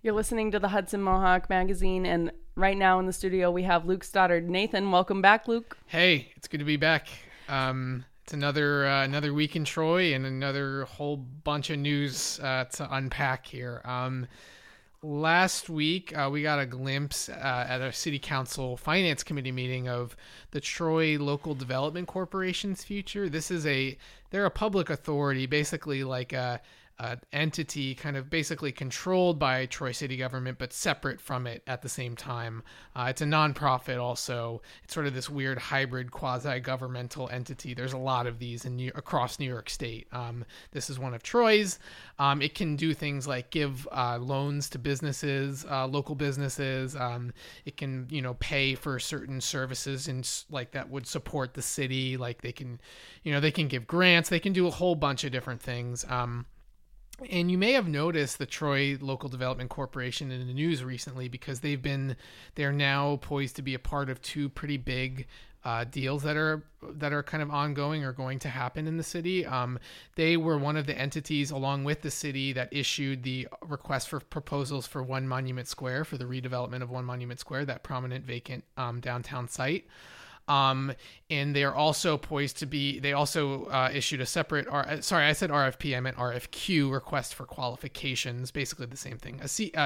You're listening to the Hudson Mohawk Magazine, and right now in the studio we have Luke Stoddard. Nathan, welcome back, Luke. Hey, it's good to be back. It's another week in Troy and another whole bunch of news to unpack here. Last week, we got a glimpse at a city council finance committee meeting of the Troy Local Development Corporation's future. They're a public authority, basically like an entity kind of basically controlled by Troy city government, but separate from it at the same time. It's a nonprofit also. It's sort of this weird hybrid quasi-governmental entity. There's a lot of these across New York State. This is one of Troy's. It can do things like give loans to businesses, local businesses. It can, pay for certain services and like that would support the city. Like they can give grants. They can do a whole bunch of different things. And you may have noticed the Troy Local Development Corporation in the news recently because they're now poised to be a part of two pretty big deals that are kind of ongoing or going to happen in the city. They were one of the entities along with the city that issued the request for proposals for One Monument Square, for the redevelopment of One Monument Square, that prominent vacant downtown site. And they are also poised to be, they also issued a separate, I said RFP, I meant RFQ, request for qualifications, basically the same thing,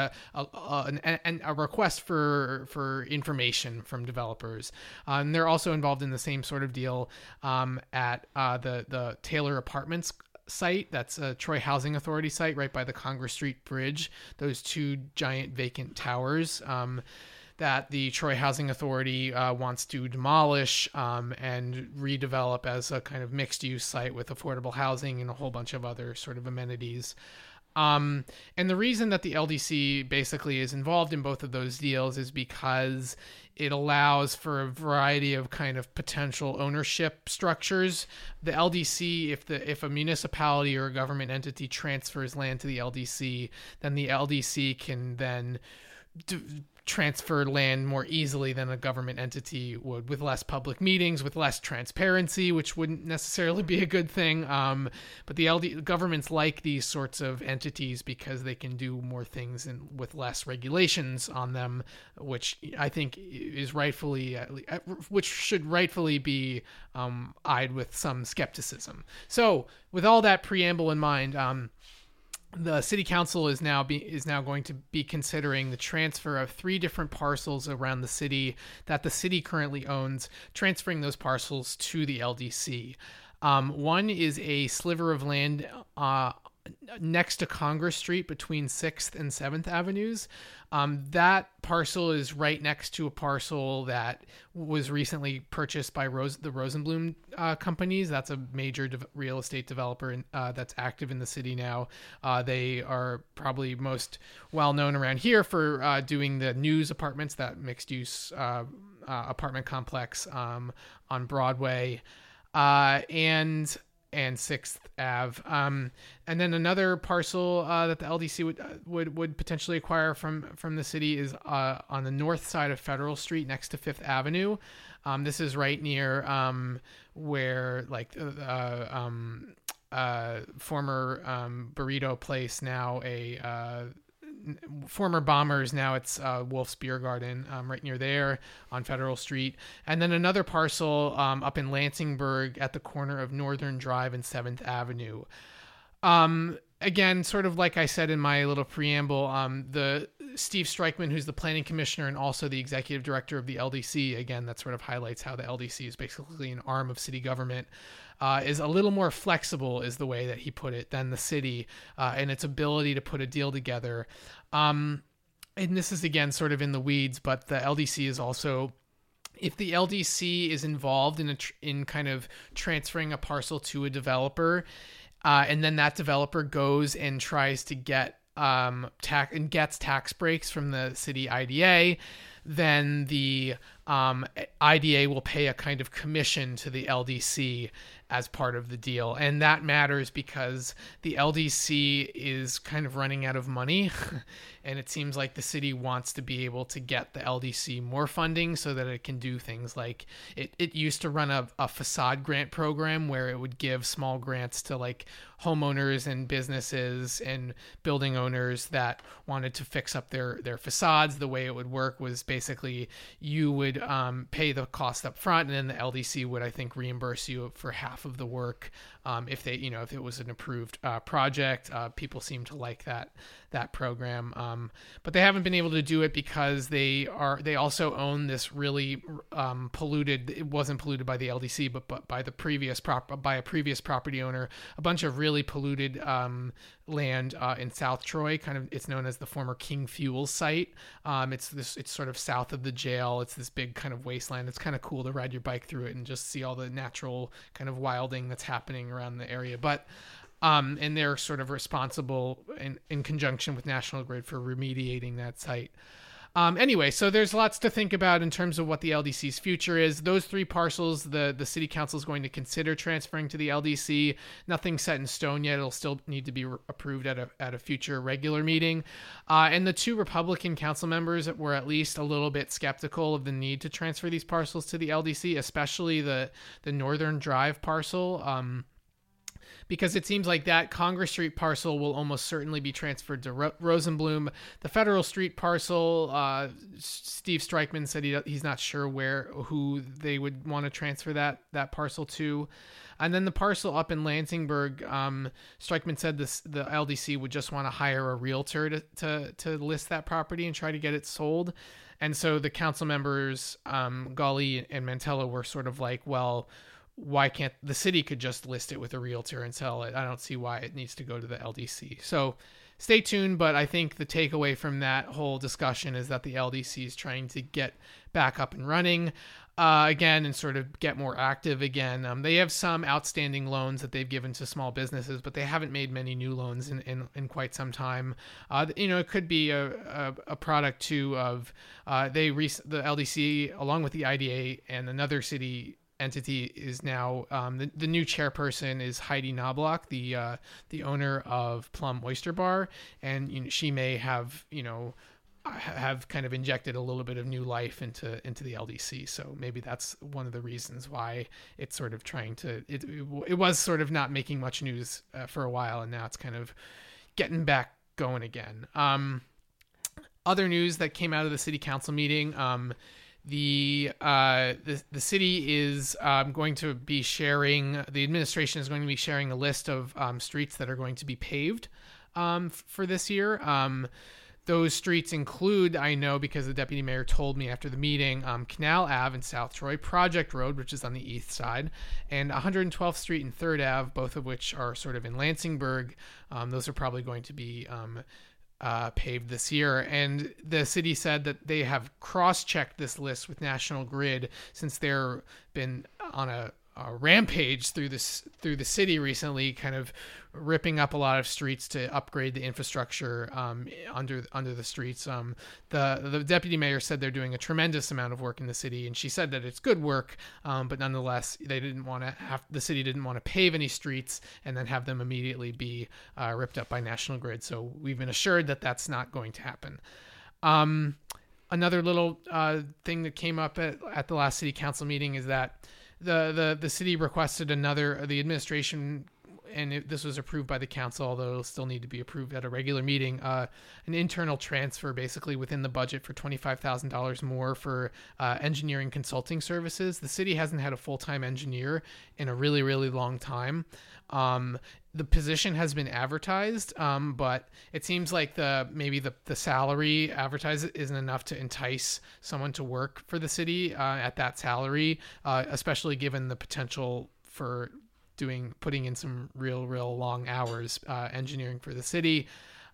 a request for information from developers. And they're also involved in the same sort of deal at the Taylor Apartments site. That's a Troy Housing Authority site right by the Congress Street Bridge, those two giant vacant towers that the Troy Housing Authority wants to demolish and redevelop as a kind of mixed-use site with affordable housing and a whole bunch of other sort of amenities. And the reason that the LDC basically is involved in both of those deals is because it allows for a variety of kind of potential ownership structures. The LDC, if a municipality or a government entity transfers land to the LDC, then the LDC can then transfer land more easily than a government entity would, with less public meetings, with less transparency, which wouldn't necessarily be a good thing. But the governments like these sorts of entities because they can do more things and with less regulations on them, which I think is which should rightfully be eyed with some skepticism. So with all that preamble in mind, the city council is now going to be considering the transfer of 3 different parcels around the city that the city currently owns, transferring those parcels to the LDC. One is a sliver of land next to Congress Street between 6th and 7th Avenues. That parcel is right next to a parcel that was recently purchased by the Rosenblum companies. That's a major real estate developer that's active in the city now. They are probably most well known around here for doing the News Apartments, that mixed use apartment complex on Broadway, and 6th Ave. And then another parcel that the LDC would potentially acquire from the city is on the north side of Federal Street next to 5th Avenue. This is right near where like former burrito place, now a former Bombers, now it's Wolf's Beer Garden, right near there on Federal Street. And then another parcel up in Lansingburg at the corner of Northern Drive and 7th Avenue. Again, sort of like I said in my little preamble, the Steve Streichman, who's the planning commissioner and also the executive director of the LDC, again, that sort of highlights how the LDC is basically an arm of city government, is a little more flexible, is the way that he put it, than the city and its ability to put a deal together. And this is, again, sort of in the weeds, but the LDC is also, if the LDC is involved in kind of transferring a parcel to a developer, and then that developer goes and tries to get gets tax breaks from the city IDA, then the IDA will pay a kind of commission to the LDC as part of the deal. And that matters because the LDC is kind of running out of money. And it seems like the city wants to be able to get the LDC more funding so that it can do things like it used to run a facade grant program where it would give small grants to like homeowners and businesses and building owners that wanted to fix up their facades. The way it would work was basically you would pay the cost up front, and then the LDC would, I think, reimburse you for half of the work if they, if it was an approved project. People seem to like that program, but they haven't been able to do it because they also own this really polluted. It wasn't polluted by the LDC, but by the previous by a previous property owner. A bunch of really polluted land in South Troy. It's known as the former King Fuel site. It's sort of south of the jail. It's this big kind of wasteland. It's kind of cool to ride your bike through it and just see all the natural kind of wilding that's happening around the area. But and they're sort of responsible in conjunction with National Grid for remediating that site. Anyway, so there's lots to think about in terms of what the LDC's future is. Those 3 parcels, the city council is going to consider transferring to the LDC. Nothing set in stone yet. It'll still need to be approved at a future regular meeting. And the 2 Republican council members were at least a little bit skeptical of the need to transfer these parcels to the LDC, especially the Northern Drive parcel. Because it seems like that Congress Street parcel will almost certainly be transferred to Rosenblum. The Federal Street parcel, Steve Strikeman said he's not sure who they would want to transfer that parcel to. And then the parcel up in Lansingburg, Strikeman said the LDC would just want to hire a realtor to list that property and try to get it sold. And so the council members, Gully and Mantello, were sort of like, well, why can't the city could just list it with a realtor and sell it? I don't see why it needs to go to the LDC. So stay tuned, but I think the takeaway from that whole discussion is that the LDC is trying to get back up and running again and sort of get more active again. They have some outstanding loans that they've given to small businesses, but they haven't made many new loans in quite some time. It could be a product too of the LDC along with the IDA and another city entity is now the new chairperson is Heidi Knobloch, the owner of Plum Oyster Bar, and she may have kind of injected a little bit of new life into the LDC. So maybe that's one of the reasons why it's sort of trying to it was sort of not making much news for a while, and now it's kind of getting back going again. Other news that came out of the city council meeting. The city is going to be sharing, the administration is going to be sharing a list of streets that are going to be paved for this year. Those streets include, I know because the deputy mayor told me after the meeting, Canal Ave in South Troy, Project Road, which is on the east side, and 112th Street and 3rd Ave, both of which are sort of in Lansingburg. Those are probably going to be paved this year, and the city said that they have cross-checked this list with National Grid since they've been on a rampage through the city recently, kind of ripping up a lot of streets to upgrade the infrastructure under the streets. The deputy mayor said they're doing a tremendous amount of work in the city, and she said that it's good work, but nonetheless the city didn't want to pave any streets and then have them immediately be ripped up by National Grid. So we've been assured that that's not going to happen. Another little thing that came up at the last city council meeting is that the city requested the administration, and this was approved by the council, although it'll still need to be approved at a regular meeting, an internal transfer basically within the budget for $25,000 more for engineering consulting services. The city hasn't had a full-time engineer in a really, really long time. The position has been advertised, but it seems like maybe the salary advertised isn't enough to entice someone to work for the city at that salary, especially given the potential for putting in some real long hours engineering for the city.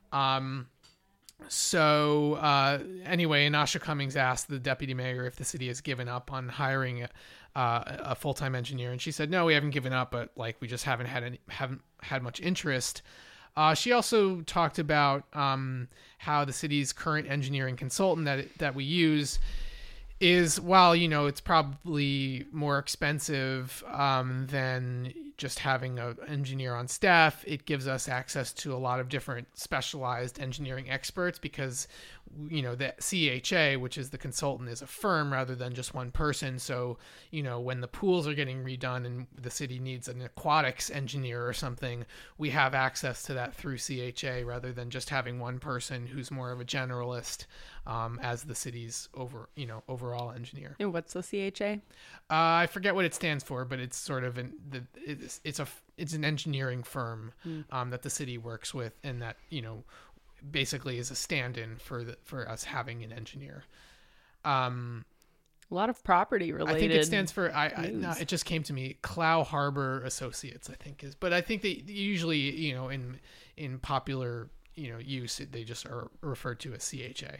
So anyway, Anasha Cummings asked the deputy mayor if the city has given up on hiring a full-time engineer, and she said, no, we haven't given up, but we just haven't had much interest. She also talked about how the city's current engineering consultant that we use is, while it's probably more expensive than just having an engineer on staff. It gives us access to a lot of different specialized engineering experts because, the CHA, which is the consultant, is a firm rather than just one person. So, when the pools are getting redone and the city needs an aquatics engineer or something, we have access to that through CHA rather than just having one person who's more of a generalist as the city's overall engineer. And what's the CHA? I forget what it stands for, but it's sort of it's an engineering firm that the city works with, and that basically is a stand-in for us having an engineer. A lot of property related. I think it stands for it just came to me. Clow Harbor Associates, I think is, but I think they usually in popular use they just are referred to as CHA.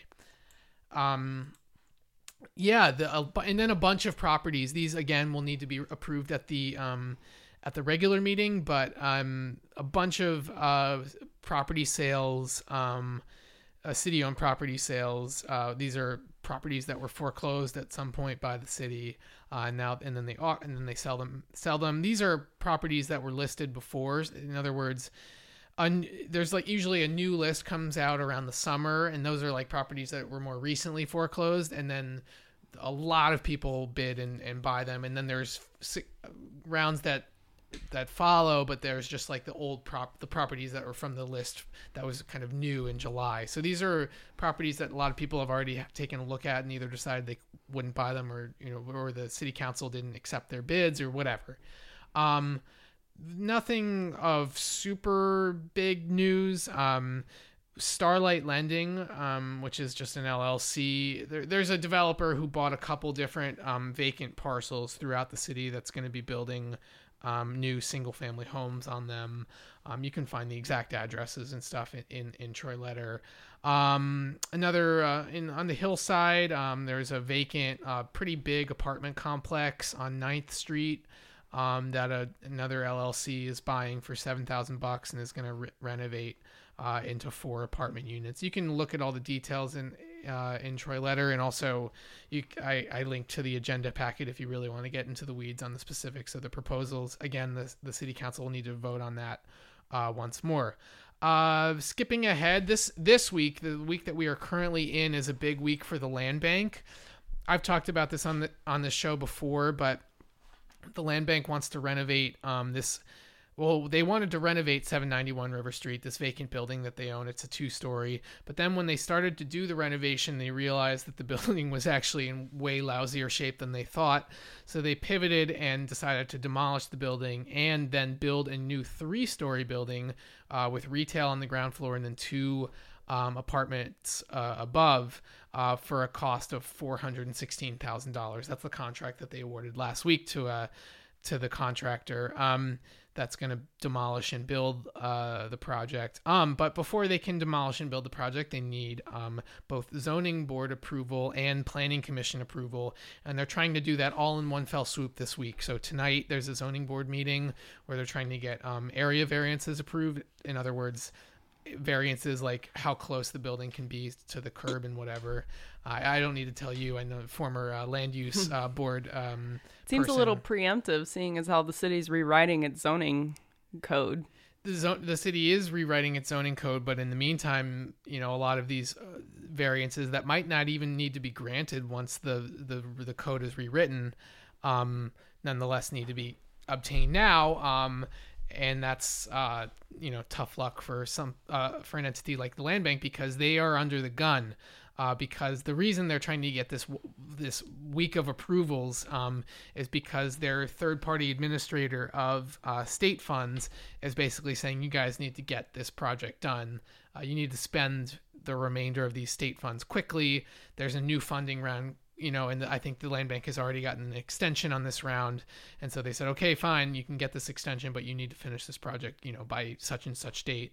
And then a bunch of properties. These again will need to be approved at the regular meeting, but a bunch of property sales, city-owned property sales. These are properties that were foreclosed at some point by the city, and then they sell them. These are properties that were listed before. In other words, there's usually a new list comes out around the summer, and those are properties that were more recently foreclosed, and then a lot of people bid and buy them, and then there's rounds that follow, but there's just the properties that were from the list that was kind of new in July. So these are properties that a lot of people have already taken a look at and either decided they wouldn't buy them or the city council didn't accept their bids or whatever. Nothing of super big news. Starlight Lending, which is just an LLC. There's a developer who bought a couple different vacant parcels throughout the city that's going to be building new single-family homes on them. You can find the exact addresses and stuff in Troy Letter. Another on the hillside, there's a vacant, pretty big apartment complex on 9th Street. That another LLC is buying for $7,000 and is going to renovate into 4 apartment units. You can look at all the details in Troy Letter, and also I linked to the agenda packet if you really want to get into the weeds on the specifics of the proposals. Again, the city council will need to vote on that once more. Skipping ahead, this week, the week that we are currently in, is a big week for the land bank. I've talked about this on the show before, but the land bank wants to renovate they wanted to renovate 791 River Street, this vacant building that they own. It's a 2-story. But then when they started to do the renovation, they realized that the building was actually in way lousier shape than they thought. So they pivoted and decided to demolish the building and then build a new 3-story building with retail on the ground floor and then 2 apartments above for a cost of $416,000. That's the contract that they awarded last week to the contractor that's going to demolish and build the project. But before they can demolish and build the project, they need both zoning board approval and planning commission approval, and they're trying to do that all in one fell swoop this week. So tonight there's a zoning board meeting where they're trying to get area variances approved. In other words, variances like how close the building can be to the curb and whatever. I don't need to tell you. I know former land use board. Seems person. A little preemptive, seeing as how the city's rewriting its zoning code. The city is rewriting its zoning code, but in the meantime, a lot of these variances that might not even need to be granted once the code is rewritten, nonetheless need to be obtained now. And that's tough luck for an entity like the land bank, because they are under the gun. Because the reason they're trying to get this week of approvals is because their third-party administrator of state funds is basically saying, you guys need to get this project done. You need to spend the remainder of these state funds quickly. There's a new funding round, and I think the land bank has already gotten an extension on this round. And so they said, okay, fine, you can get this extension, but you need to finish this project, by such and such date.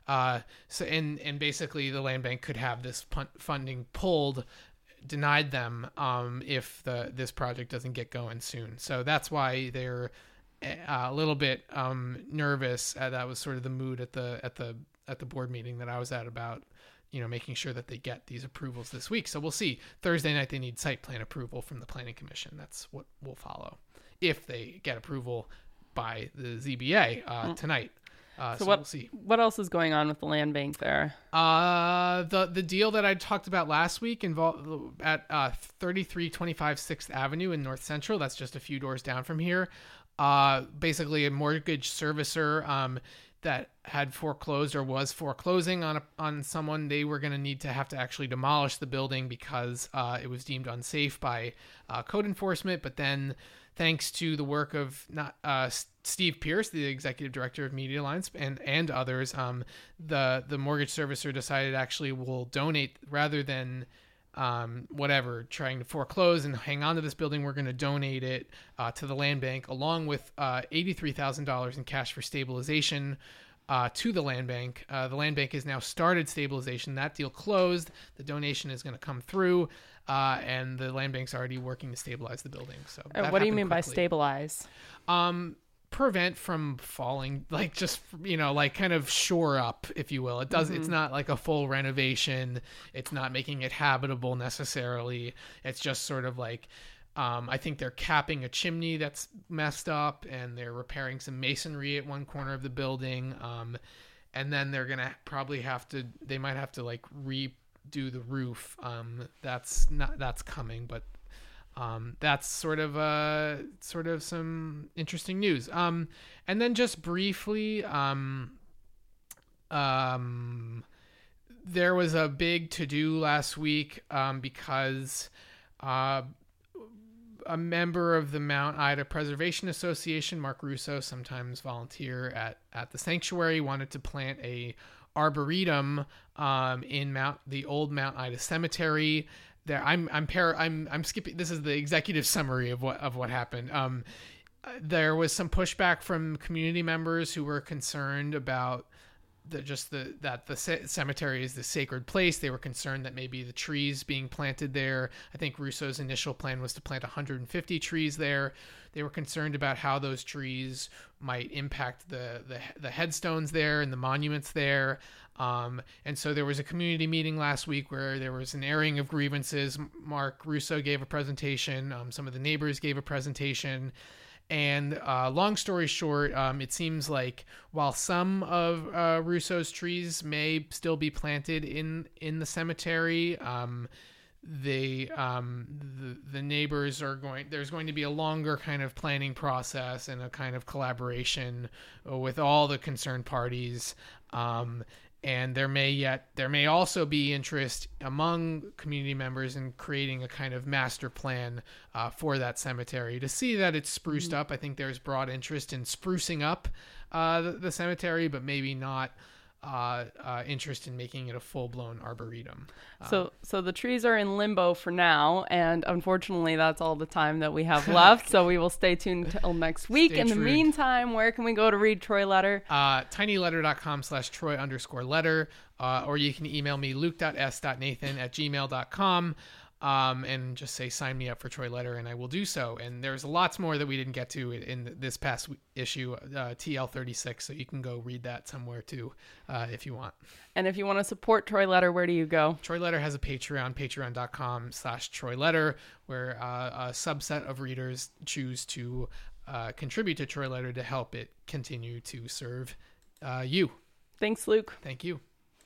And basically the land bank could have this funding denied them, if this project doesn't get going soon. So that's why they're a little bit nervous. That was sort of the mood at the board meeting that I was at about making sure that they get these approvals this week. So we'll see. Thursday night, they need site plan approval from the planning commission. That's what will follow. If they get approval, by the ZBA tonight. So we'll see. What else is going on with the land bank there? The deal that I talked about last week involved at 3325 6th Avenue in North Central. That's just a few doors down from here. Basically a mortgage servicer that had foreclosed or was foreclosing on someone. They were going to need to have to actually demolish the building because it was deemed unsafe by code enforcement. But then, thanks to the work of Steve Pierce, the executive director of Media Alliance, and others, the mortgage servicer decided actually will donate rather than trying to foreclose and hang on to this building. We're going to donate it to the land bank along with $83,000 in cash for stabilization to the land bank. The land bank has now started stabilization. That deal closed. The donation is going to come through, and the land bank's already working to stabilize the building. So what do you mean by stabilize? Prevent from falling, like just, like kind of shore up, if you will. It does. It's not like a full renovation. It's not making it habitable necessarily. It's just sort of like, I think they're capping a chimney that's messed up, and they're repairing some masonry at one corner of the building. And then they're going to probably they might have to like redo the roof. That's coming, but that's sort of some interesting news. And then just briefly, there was a big to-do last week because a member of the Mount Ida Preservation Association, Mark Russo, sometimes volunteer at the sanctuary, wanted to plant a arboretum in the old Mount Ida Cemetery. There, I'm skipping. This is the executive summary of what happened. There was some pushback from community members who were concerned about that the cemetery is the sacred place. They were concerned that maybe the trees being planted there. I think Russo's initial plan was to plant 150 trees there. They were concerned about how those trees might impact the headstones there and the monuments there. And so there was a community meeting last week where there was an airing of grievances. Mark Russo gave a presentation. Some of the neighbors gave a presentation. And long story short, it seems like while some of Russo's trees may still be planted in the cemetery, the neighbors there's going to be a longer kind of planning process and a kind of collaboration with all the concerned parties. And there may also be interest among community members in creating a kind of master plan for that cemetery to see that it's spruced up. I think there's broad interest in sprucing up the cemetery, but maybe not interest in making it a full-blown arboretum. So the trees are in limbo for now, and unfortunately that's all the time that we have left. So we will stay tuned till next week. In the meantime, where can we go to read Troy Letter? tinyletter.com/Troy_letter, or you can email me luke.s.nathan@gmail.com. And just say, sign me up for Troy Letter, and I will do so. And there's lots more that we didn't get to in this past issue, TL36, so you can go read that somewhere too, if you want. And if you want to support Troy Letter, where do you go? Troy Letter has a Patreon, patreon.com/Troy Letter, where a subset of readers choose to contribute to Troy Letter to help it continue to serve you. Thanks, Luke. Thank you.